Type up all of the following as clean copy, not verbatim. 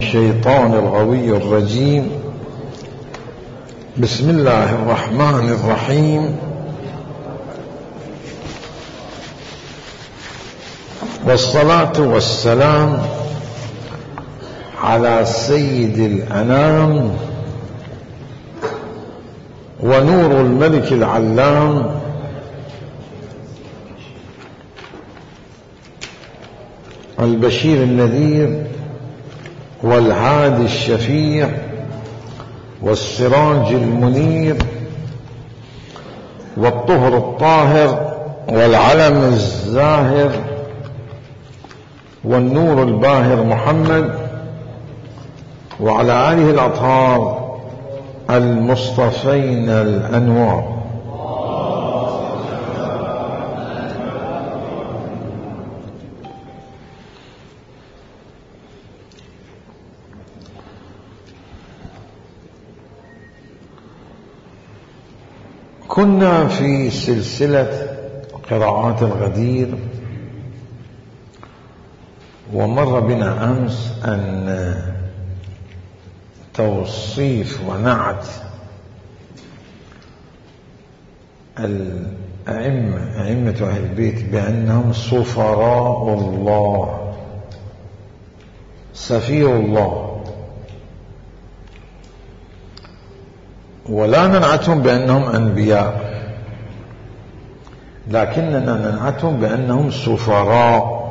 الشيطان الغوي الرجيم. بسم الله الرحمن الرحيم، والصلاة والسلام على سيد الأنام ونور الملك العلام البشير النذير والهادي الشفيع والسراج المنير والطهر الطاهر والعلم الزاهر والنور الباهر محمد وعلى آله الأطهار المصطفين الأنوار. كنا في سلسلة قراءات الغدير، ومر بنا أمس أن توصيف ونعت أئمة أهل البيت بأنهم سفراء الله، سفير الله، ولا ننعتهم بأنهم أنبياء، لكننا ننعتهم بأنهم سفراء.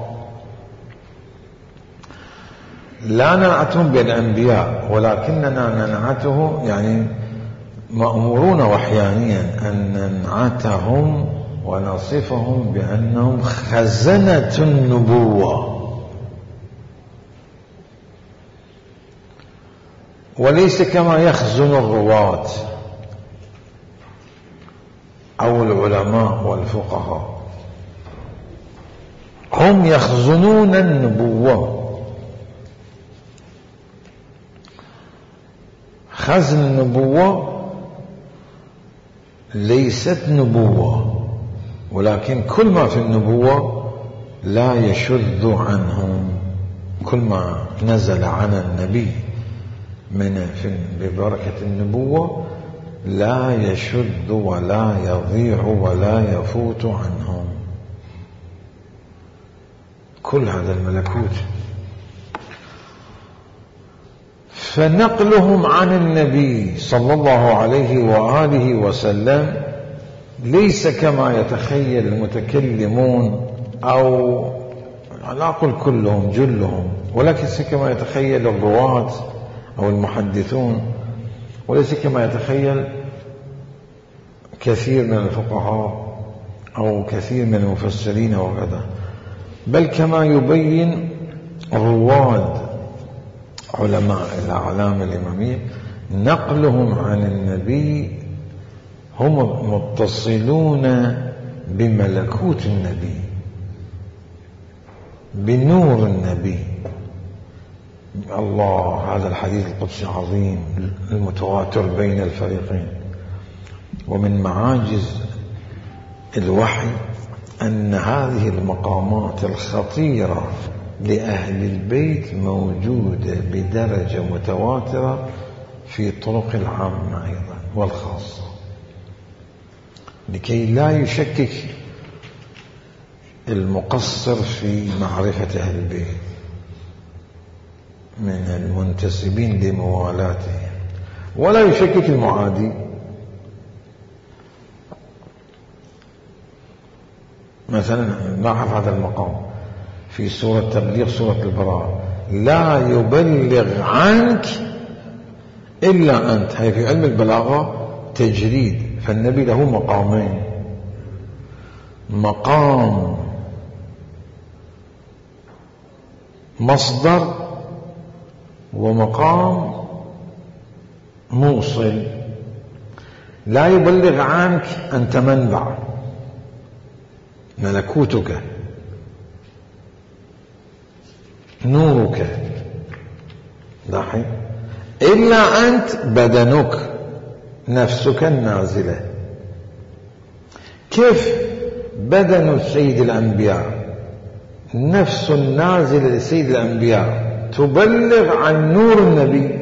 لا ننعتهم بالأنبياء، ولكننا ننعته يعني مأمورون وحيانيا أن ننعتهم ونصفهم بأنهم خزنة النبوة، وليس كما يخزن الرواة أو العلماء والفقهاء. هم يخزنون النبوة. خزن النبوة ليست نبوة، ولكن كل ما في النبوة لا يشذ عنهم. كل ما نزل عن النبي ببركة النبوة لا يشذ ولا يضيع ولا يفوت عنهم. كل هذا الملكوت. فنقلهم عن النبي صلى الله عليه وآله وسلم ليس كما يتخيل المتكلمون، أو لا أقول كلهم جلهم، ولكن كما يتخيل الرواة أو المحدثون، وليس كما يتخيل كثير من الفقهاء أو كثير من المفسرين وكذا، بل كما يبين رواد علماء الأعلام الإمامية. نقلهم عن النبي هم متصلون بملكوت النبي، بنور النبي. الله، هذا الحديث القدسي العظيم المتواتر بين الفريقين. ومن معاجز الوحي أن هذه المقامات الخطيرة لأهل البيت موجودة بدرجة متواترة في طرق العامة أيضا والخاصة، لكي لا يشكك المقصر في معرفة أهل البيت من المنتسبين لموالاته، ولا يشكك المعادي. مثلا لاحظ هذا المقام في سورة تبليغ، سورة البراءة: لا يبلغ عنك إلا أنت. هي في علم البلاغة تجريد، فالنبي له مقامين: مقام مصدر ومقام موصل. لا يبلغ عنك، أنت منبع، ملكوتك، نورك، لاحظ. إلا أنت، بدنك، نفسك النازلة. كيف بدن سيد الأنبياء، نفس النازلة لسيد الأنبياء تبلغ عن نور النبي،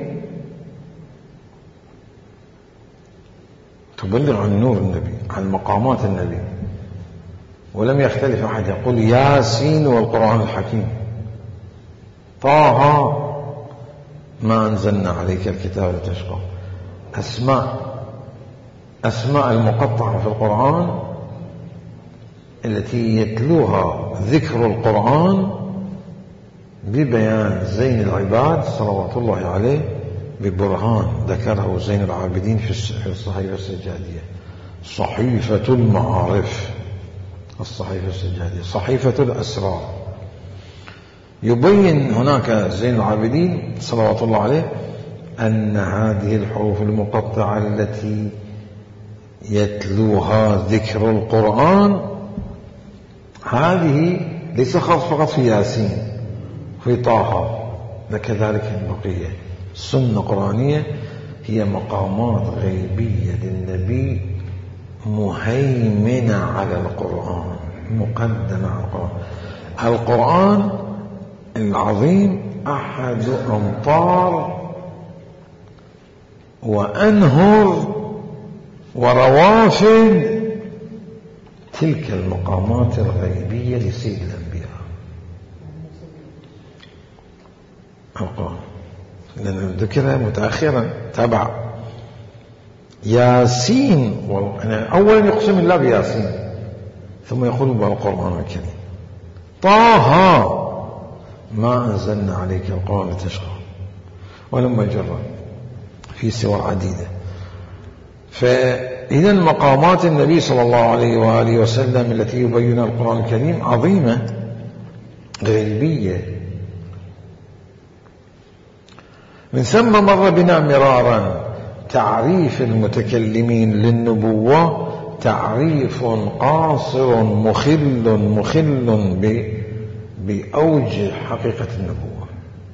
تبلغ عن نور النبي، عن مقامات النبي. ولم يختلف أحد يقول ياسين والقرآن الحكيم، طه ما أنزلنا عليك الكتاب لتشقى. أسماء المقطعة في القرآن التي يتلوها ذكر القرآن ببيان زين العباد صلوات الله عليه ببرهان ذكره زين العابدين في الصحيفة السجادية. صحيفة المعارف، الصحيفة السجادية، صحيفة الأسرار. يبين هناك زين العابدين صلوات الله عليه أن هذه الحروف المقطعة التي يتلوها ذكر القرآن هذه ليس فقط في ياسين، في طه، وكذلك البقية. السنة القرآنية هي مقامات غيبية للنبي مهيمنة على القرآن، مقدمة على القرآن. القرآن العظيم أحد أمطار وأنهر وروافد تلك المقامات الغيبية لسيد الأنبياء. القرآن لأنه ذكرها متأخرا تبع ياسين أولا يقسم الله بياسين ثم يقول بالقرآن الكريم طه ما أنزلنا عليك القرآن لتشقى، ولما جرى في سور عديدة. فإذا مقامات النبي صلى الله عليه وآله وسلم التي يبين القرآن الكريم عظيمة غيبية. من ثم مر بنا مرارا تعريف المتكلمين للنبوة تعريف قاصر مخل بأوج حقيقة النبوة.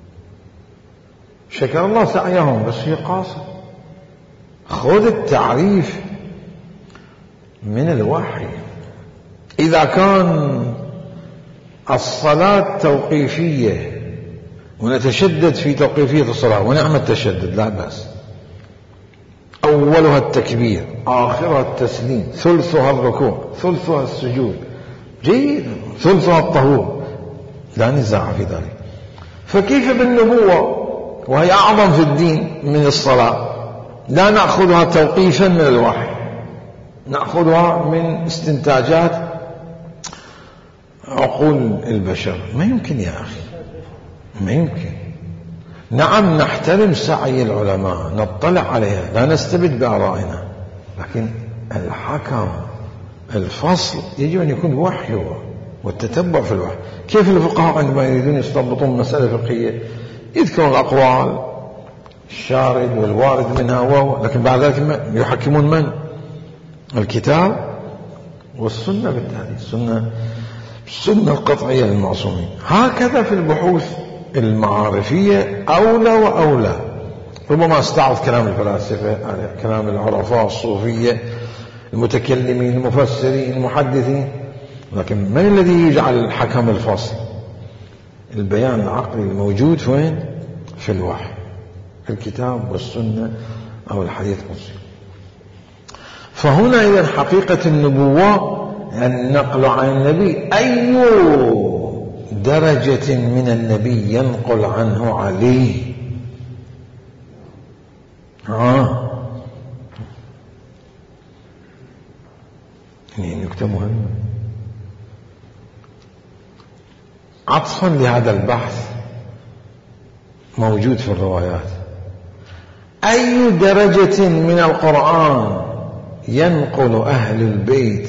شكر الله سعيهم بس هي قاصر. خذ التعريف من الوحي. إذا كان الصلاة توقيفية ونتشدد في توقيفية الصلاة ونعم التشدد لا بأس، أولها التكبير، آخرها التسليم، ثلثها الركوع، ثلثها السجود، جيد، ثلثها الطهور، لا نزاع في ذلك. فكيف بالنبوة وهي أعظم في الدين من الصلاة؟ لا نأخذها توقيفا من الوحي، نأخذها من استنتاجات عقول البشر. ما يمكن يا أخي، ما يمكن. نعم نحترم سعي العلماء، نطلع عليها، لا نستبد بآرائنا، لكن الحكم الفصل يجب أن يكون الوحي والتتبع في الوحي. كيف الفقهاء عندما يريدون يستنبطون مسألة فقهية يذكرون الأقوال الشارد والوارد منها لكن بعد ذلك يحكمون من؟ الكتاب والسنة. بالتالي السنة القطعية للمعصومين. هكذا في البحوث المعارفية أولى وأولى. ربما استعرض كلام الفلاسفة، كلام العرفاء الصوفية، المتكلمين، المفسرين، المحدثين، لكن من الذي يجعل حكم الفصل؟ البيان العقلي الموجود فين؟ في الوحي، في الكتاب والسنة أو الحديث القدسي. فهنا إذن حقيقة النبوة النقل عن النبي. أي درجة من النبي ينقل عنه عليه؟ يعني نكتة مهمة عطفا لهذا البحث موجود في الروايات. أي درجة من القرآن ينقل أهل البيت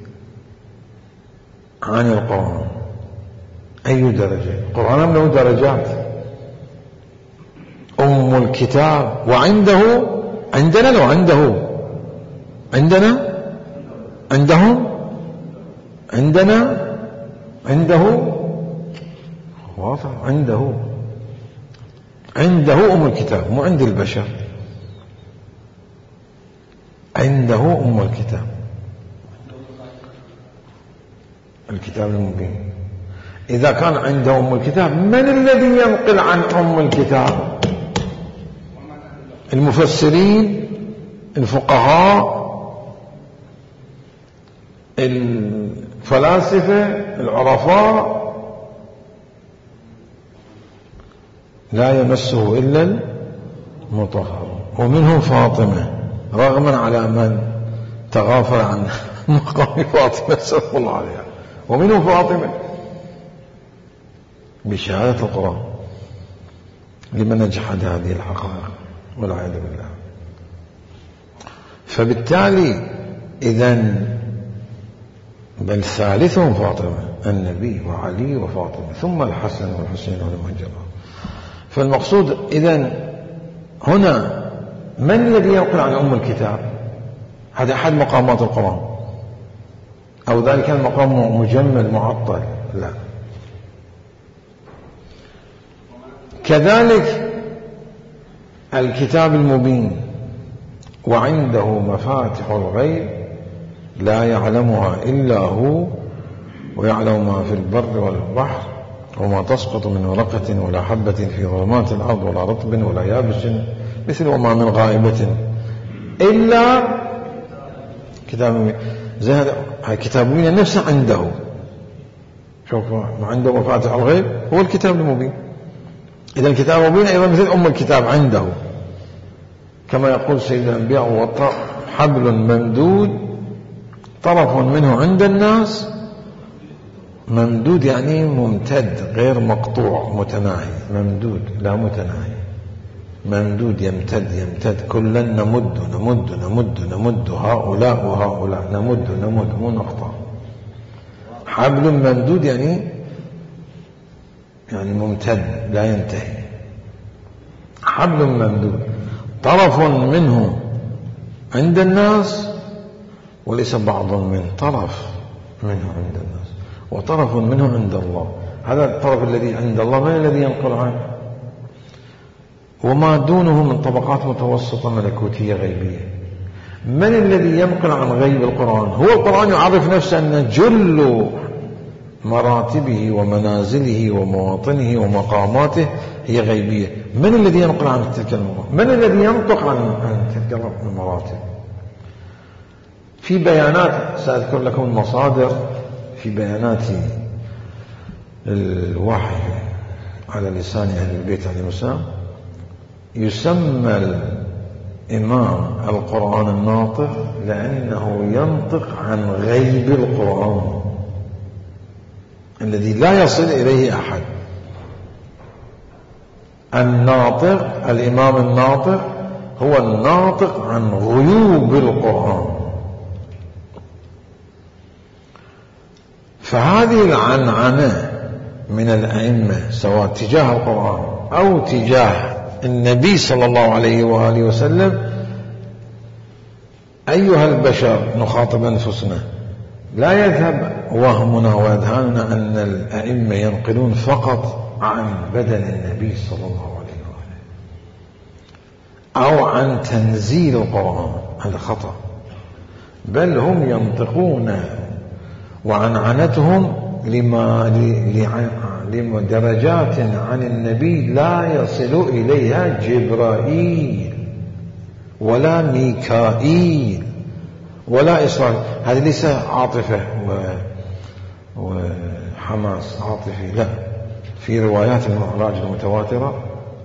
عن القرآن؟ أي درجة؟ القرآن له درجات. أم الكتاب وعنده عندنا لو عندنا عندهم عنده واضح، عنده أم الكتاب، مو عند البشر، عنده أم الكتاب، الكتاب المبين. إذا كان عنده أم الكتاب، من الذي ينقل عن أم الكتاب؟ المفسرين، الفقهاء، الفلاسفة، العرفاء، لا يمسه إلا المطهر. ومنهم فاطمة، رغما على من تغافل عن مقام فاطمة صلى الله عليه، ومنهم فاطمة بشهادة القرآن لمن جحد هذه الحقائق والعياذ بالله. فبالتالي إذن بل ثالثهم فاطمة، النبي وعلي وفاطمة، ثم الحسن والحسين والمهجرة. فالمقصود إذن هنا من الذي ينقل عن أم الكتاب؟ هذا أحد مقامات القرآن، أو ذلك المقام مجمل معطل؟ لا. كذلك الكتاب المبين، وعنده مفاتح الغيب لا يعلمها إلا هو، ويعلم ما في البر والبحر، وما تسقط من ورقة ولا حبة في ظلمات الأرض ولا رطب ولا يابس، مثل وما من غائبة إلا كتاب مبين. زي هذا كتاب مبين نفسه عنده. شوف، عنده مفاتح الغيب هو الكتاب المبين. إذا الكتاب المبين أيضا مثل أم الكتاب عنده، كما يقول سيد الأنبياء: حبل ممدود طرف منه عند الناس. ممدود يعني ممتد غير مقطوع، متناهي. ممدود لا متناهي، ممدود يمتد يمتد، كلا نمد نمد نمد نمد، هؤلاء وهؤلاء، نمد نمد، مو نقطع. حبل ممدود يعني ممتد لا ينتهي. حبل ممدود طرف منه عند الناس، وليس بعض من طرف منه عند الناس، وطرف منه عند الله. هذا الطرف الذي عند الله من الذي ينقل عنه؟ وما دونه من طبقات متوسطة ملكوتية غيبية. من الذي ينقل عن غيب القرآن؟ هو القرآن يعرف نفسه أن جل مراتبه ومنازله ومواطنه ومقاماته هي غيبية. من الذي ينقل عن تلك المراتب؟ من الذي ينطق عن تلك المراتب؟ في بيانات، سأذكر لكم المصادر في بيانات الوحي على لسان أهل البيت عليهم السلام. يسمى الإمام القرآن الناطق لأنه ينطق عن غيب القرآن الذي لا يصل إليه أحد. الناطق، الإمام الناطق هو الناطق عن غيوب القرآن. فهذه العنعنة من الأئمة سواء تجاه القرآن أو تجاه النبي صلى الله عليه وآله وسلم، أيها البشر نخاطب أنفسنا، لا يذهب وهمنا وأذهاننا أن الأئمة ينقلون فقط عن بدن النبي صلى الله عليه وآله أو عن تنزيل القرآن، هذا خطأ. بل هم ينطقون وعنعنتهم لدرجات عن النبي لا يصل إليها جبرائيل ولا ميكائيل ولا إسرائيل. هذه ليس عاطفة وحماس عاطفي، لا. في روايات المعراج المتواترة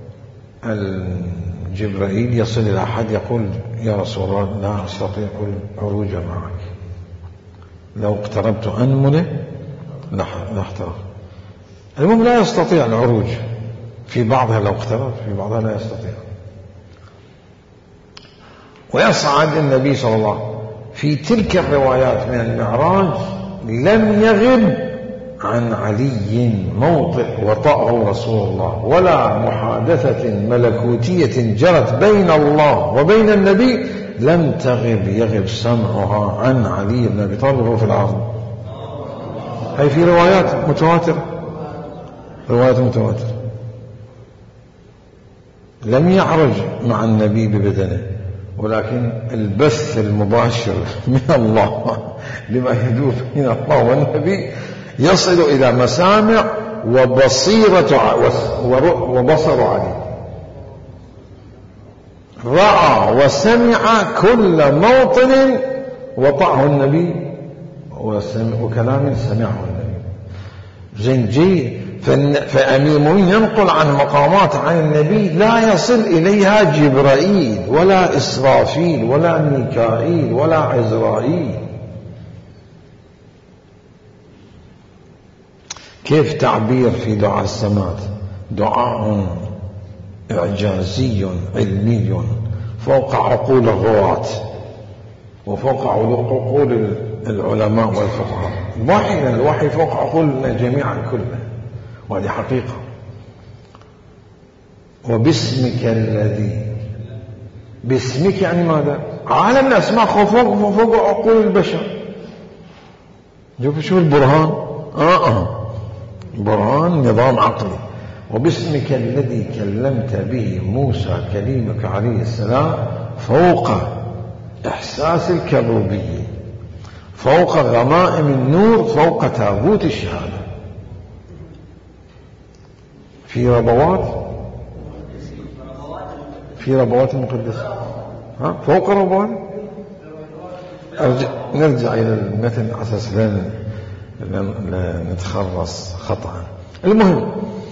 الجبرائيل يصل إلى أحد يقول: يا رسول الله لا أستطيع العروج معك، لو اقتربت أنمله لاحترق. المهم لا يستطيع العروج، في بعضها لو اقترب، في بعضها لا يستطيع. ويصعد النبي صلى الله عليه وسلم في تلك الروايات من المعراج لم يغب عن علي موطئ وطأه رسول الله، ولا محادثة ملكوتية جرت بين الله وبين النبي لم يغب سمعها عن علي بن أبي طالب وهو في الأرض. هي في روايات متواترة، روايات متواترة. لم يعرج مع النبي ببدنه، ولكن البث المباشر من الله لما يدور بين الله والنبي يصل إلى مسامع وبصر علي، رأى وسمع كل موطن وطعه النبي وكلام سمعه النبي. زين جي. فأمير المؤمنين ينقل عن مقامات عن النبي لا يصل إليها جبرائيل ولا إسرافيل ولا ميكائيل ولا عزرائيل. كيف تعبير في دعاء السمات؟ دعاء إعجازي علمي فوق عقول الرواة وفوق عقول العلماء والفقهاء. الوحي فوق عقولنا جميعا كلنا، وهذه حقيقة. وباسمك الذي، باسمك يعني ماذا؟ عالم الأسماء فوق عقول البشر. شوف البرهان. برهان نظام عقلي. وباسمك الذي كلمت به موسى كليمك عليه السلام، فوق إحساس الكروبية، فوق غمائم النور، فوق تابوت الشهادة. في ربوات المقدسة. فوق ربوات. نرجع إلى المتن على أساس لا نتخرص خطأ. المهم،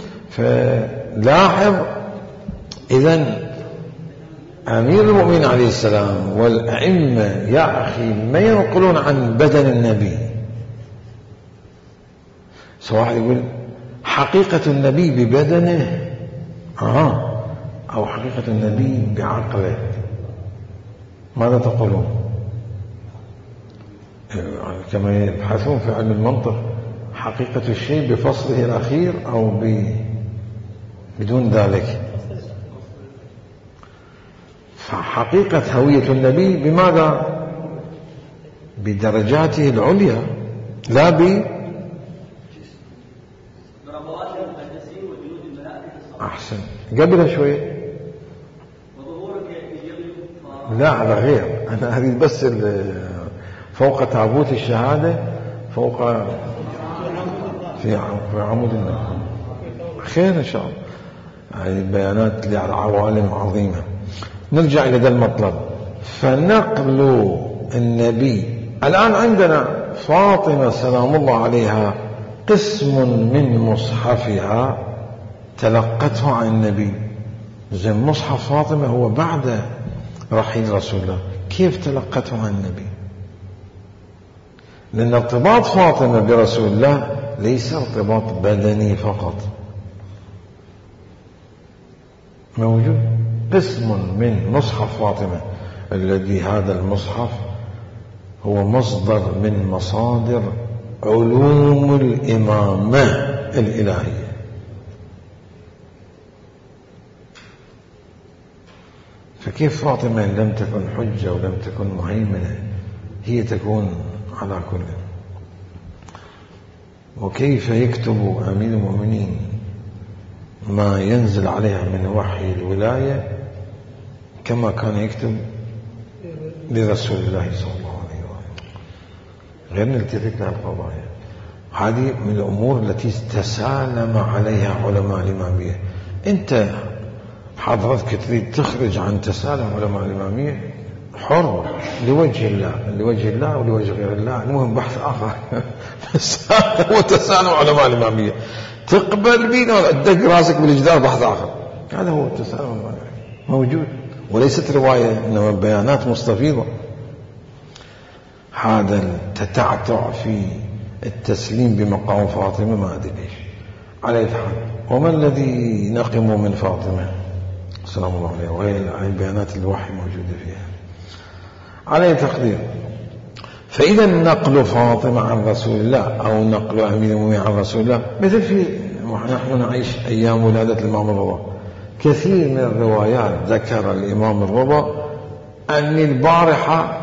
فلاحظ إذن أمير المؤمنين عليه السلام والأئمة يا أخي ما ينقلون عن بدن النبي. سواء يقول حقيقة النبي ببدنه أو حقيقة النبي بعقله. ماذا تقولون؟ كما يبحثون في علم المنطق، حقيقة الشيء بفصله الأخير أو بدون ذلك. فحقيقة هوية النبي بماذا؟ بدرجاته العليا، لا أحسن قبل شوي. لا على غير، أنا أريد بس فوق تابوت الشهادة، فوق في عمود النبي. خير إن شاء الله. هذه البيانات لعوالم عظيمة. نرجع إلى ذا المطلب. فنقل النبي الآن عندنا فاطمة سلام الله عليها قسم من مصحفها تلقته عن النبي. زين مصحف فاطمة هو بعد رحيل رسول الله، كيف تلقته عن النبي؟ لأن ارتباط فاطمة برسول الله ليس ارتباط بدني فقط، موجود قسم من مصحف فاطمة، الذي هذا المصحف هو مصدر من مصادر علوم الإمامة الإلهية. فكيف فاطمة لم تكن حجة ولم تكن مهيمنة هي تكون على كل؟ وكيف يكتب أمير المؤمنين ما ينزل عليها من وحي الولاية كما كان يكتب لرسول الله صلى الله عليه وسلم؟ غير نلتفت لها القضايا. هذه من الأمور التي تسالم عليها علماء الإمامية. أنت حضرتك تريد تخرج عن تسالم علماء الإمامية، حر، لوجه الله ولوجه غير الله، المهم بحث آخر. بس هذا هو تسالم علماء الإمامية. تقبل بينا ولا تدق راسك بالجدار، بحث آخر. هذا هو التسالم موجود، وليست رواية إنما بيانات مستفيضة. هذا التتعتع في التسليم بمقام فاطمة ما أدري ليش. على أي حال، وما الذي نقم من فاطمة سلام الله عليها؟ وهي بيانات الوحي موجودة فيها. على أي تقدير، فإذا نقل فاطمة عن رسول الله أو نقل أمير المؤمنين عن رسول الله، مثل في نحن نعيش أيام ولادة الإمام الرضا، كثير من الروايات ذكر الإمام الرضا أن البارحة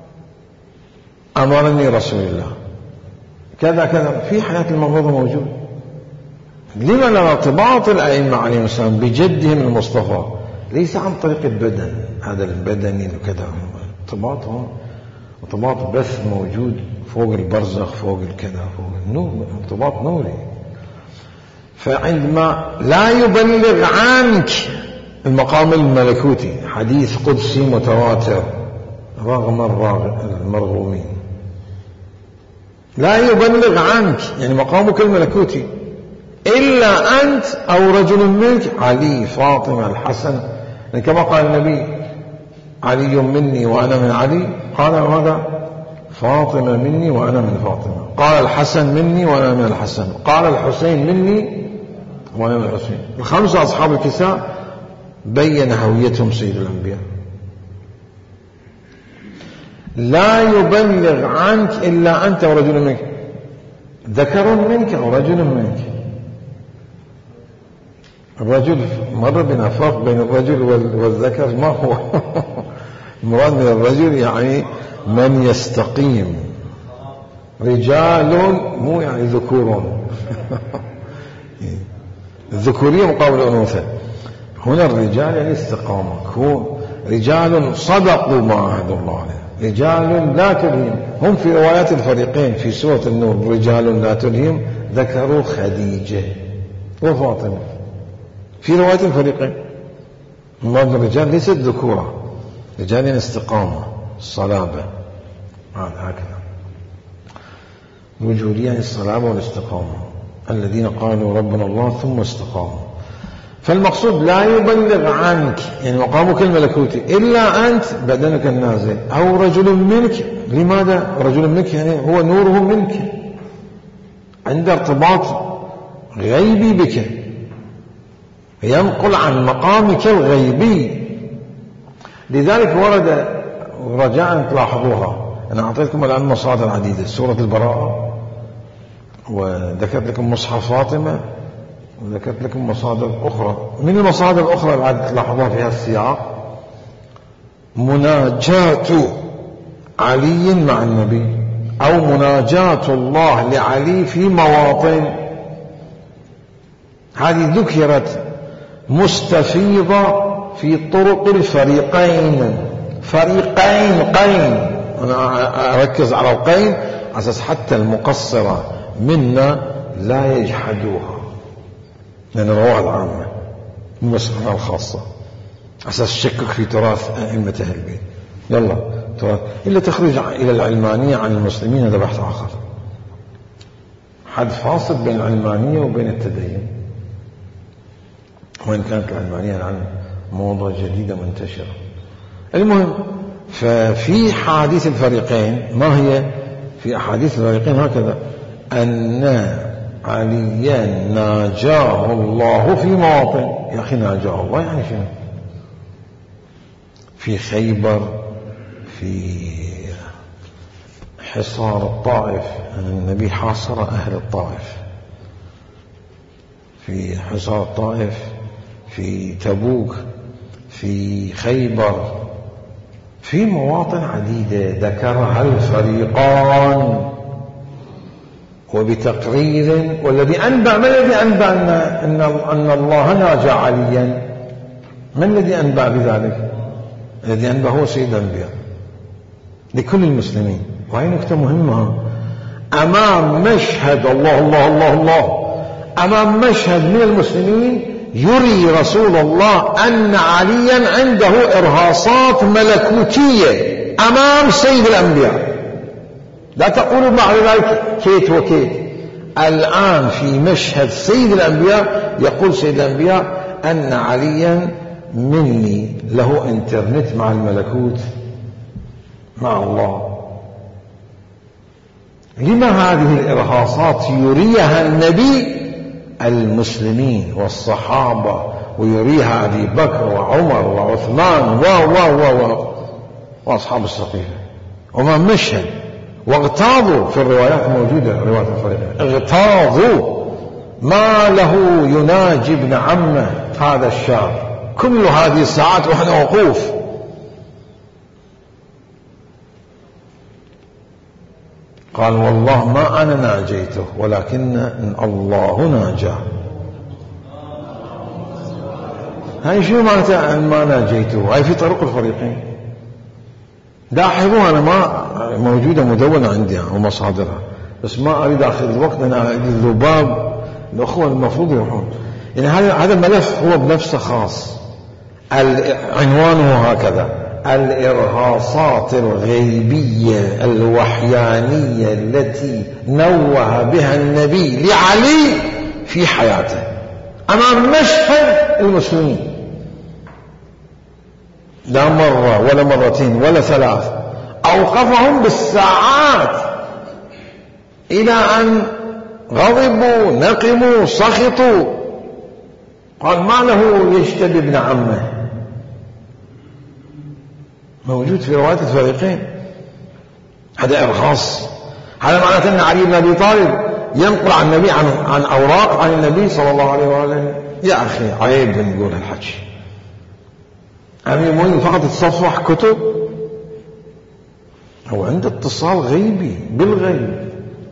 أمرني رسول الله كذا كذا. في حياة الإمام الرضا موجود. لما لا ارتباط الأئمة عليهم السلام بجدهم المصطفى ليس عن طريق البدن، هذا البدني وكذا، ارتباطهم ارتباط بث موجود فوق البرزخ، فوق الكذا، فوق نور، ارتباط نوري. فعندما لا يبلغ عنك المقام الملكوتي، حديث قدسي متواتر رغم المرغومين، لا يبلغ عنك يعني مقامك الملكوتي إلا أنت أو رجل منك، علي، فاطمة، الحسن، كما قال النبي علي مني وأنا من علي، قال ماذا؟ فاطمة مني وأنا من فاطمة. قال الحسن مني وأنا من الحسن. قال الحسين مني وأنا من الحسين. الخمسة أصحاب الكساء بين هويتهم سيد الأنبياء. لا يبلغ عنك إلا أنت ورجل منك، ذكر منك أو رجل منك. الرجل مر بنا فرق بين الرجل والذكر، ما هو المراد من الرجل يعني من يستقيم، رجال مو يعني ذكورون الذكورية مقابل الأنوثة. هنا الرجال يعني استقامة، رجال صدقوا ما عهد الله عليه، رجال لا تلهم. هم في روايات الفريقين في سورة النور رجال لا تلهم ذكروا خديجة وفاطمة في رواية الفريقين. مراد الرجال ليست ذكورة، رجال يعني استقامة، صلابة، هكذا. الوجودية يعني الصلابة والاستقامة، الذين قالوا ربنا الله ثم استقاموا. فالمقصود لا يبلغ عنك يعني مقامك الملكوتي إلا أنت بدنك النازل أو رجل منك. لماذا رجل منك؟ يعني هو نوره منك، عنده ارتباط غيبي بك، ينقل عن مقامك الغيبي. لذلك ورد رجاء تلاحظوها، أنا أعطيتكم الآن مصادر عديدة، سورة البراءة، وذكرت لكم مصحف فاطمة، وذكرت لكم مصادر أخرى. من المصادر الأخرى التي تلاحظوها في هذا السياق مناجاة علي مع النبي، أو مناجاة الله لعلي في مواطن. هذه ذكرت مستفيضة في طرق الفريقين، قين، أنا أركز على القين على أساس حتى المقصرة منا لا يجحدوها، لأن الروعة العامة المسألة الخاصة أساس شكك في تراث أئمة أهل البيت. يلا تراث إلا تخرج إلى العلمانية عن المسلمين، هذا بحث آخر، حد فاصل بين العلمانية وبين التدين، وإن كانت العلمانية الآن موضة جديدة منتشرة. المهم، ففي حديث الفريقين، ما هي في أحاديث الفريقين هكذا أن عليا ناجاه الله في مواطن. يا أخي ناجاه الله يعني شنو؟ في خيبر، في حصار الطائف، النبي حاصر أهل الطائف، في حصار الطائف، في تبوك، في خيبر، في مواطن عديدة ذكرها الفريقان وبتقرير. والذي أنبأ، ما الذي أنبأ أن الله ناجى عليا؟ ما الذي أنبأ بذلك؟ الذي أنبأ هو سيد الأنبياء لكل المسلمين. وهي نكتة مهمة، أمام مشهد الله الله الله الله، أمام مشهد من المسلمين يري رسول الله أن عليا عنده إرهاصات ملكوتية أمام سيد الأنبياء. لا تقولوا بعد ذلك كيت وكيت. الآن في مشهد سيد الأنبياء يقول سيد الأنبياء أن عليا مني له انترنت مع الملكوت مع الله. لما هذه الإرهاصات يريها النبي المسلمين والصحابة، ويريها أبي بكر وعمر وعثمان وأصحاب السقيفة، وما مشهد واغتاظوا في الروايات موجودة، روايات الفريقين اغتاظوا ما له يناجي ابن عمه هذا الشاب كل هذه الساعات وإحنا وقوف. قال والله ما أنا ناجيته ولكن الله ناجاه. هاي شو معناتها ما ناجيته؟ هاي في طرق الفريقين. لاحظوا أنا ما موجودة مدونة عندي ومصادرها، بس ما أريد أخذ الوقت، أنا أريد الذباب. الأخوة المفروض يروحون. يعني هذا الملف هو بنفسه خاص. عنوانه هكذا: الإرهاصات الغيبية الوحيانية التي نوه بها النبي لعلي في حياته أمام مشهد المسلمين، لا مرة ولا مرتين ولا ثلاث، أوقفهم بالساعات إلى أن غضبوا نقموا سخطوا. قال: ما له يشتبي ابن عمه. موجود في رواية الفريقين. هذا إرهاص. هذا معناته أن علي بن أبي طالب ينقل عن النبي عن أوراق عن النبي صلى الله عليه وآله. يا أخي عيب نقول هالحكي. أمير المؤمنين فقط يتصفح كتب؟ هو عنده اتصال غيبي بالغيب.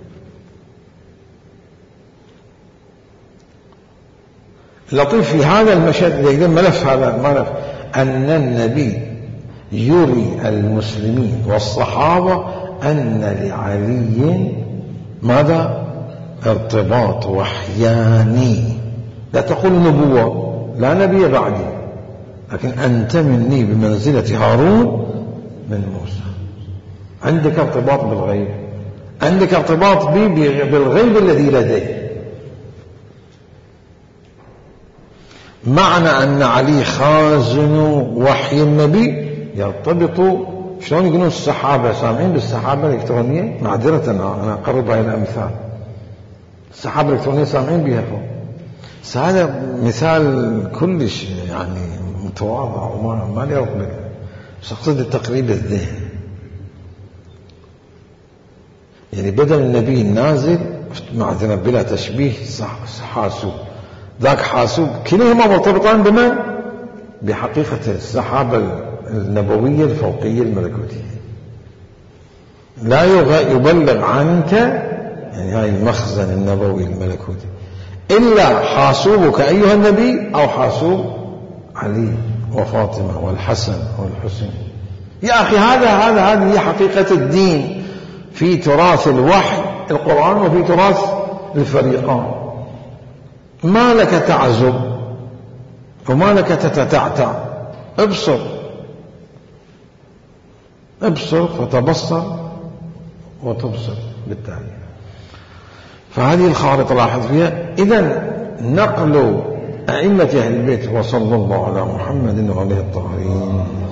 لطيف في هذا المشهد إذا ملف هذا الملف أن النبي يري المسلمين والصحابة أن لعلي ماذا؟ ارتباط وحياني. لا تقول نبوة، لا نبي بعدي، لكن أنت مني بمنزلة هارون من موسى. عندك ارتباط بالغيب، عندك ارتباط بي بالغيب الذي لديه. معنى أن علي خازن وحي النبي يرتبط. شلون يقولون السحابة؟ سامعين بالسحابة الإلكترونية؟ معذرة أنا أقربها إلى أمثال. السحابة الإلكترونية سامعين بها فوق. هذا مثال كلش يعني متواضع وما لي رغبة، بس أقصد التقريب الذهن. يعني بدل النبي النازل معذرة بلا تشبيه حاسوب، ذاك حاسوب، كلهما مرتبطان بمن؟ بحقيقة السحابة النبوية الفوقية الملكوتية. لا يبلغ عنك، يعني هاي المخزن النبوي الملكوتي، إلا حاسوبك أيها النبي أو حاسوب علي وفاطمة والحسن والحسين. يا أخي هذه هي حقيقة الدين في تراث الوحي القرآن وفي تراث الفريقان. ما لك تعزب وما لك تتتعتع. ابصر فتبصر وتبصر بالتالي. فهذه الخارطة لاحظ فيها. إذن نقل أئمة أهل البيت وصلى الله على محمد وعليه الطاهرين.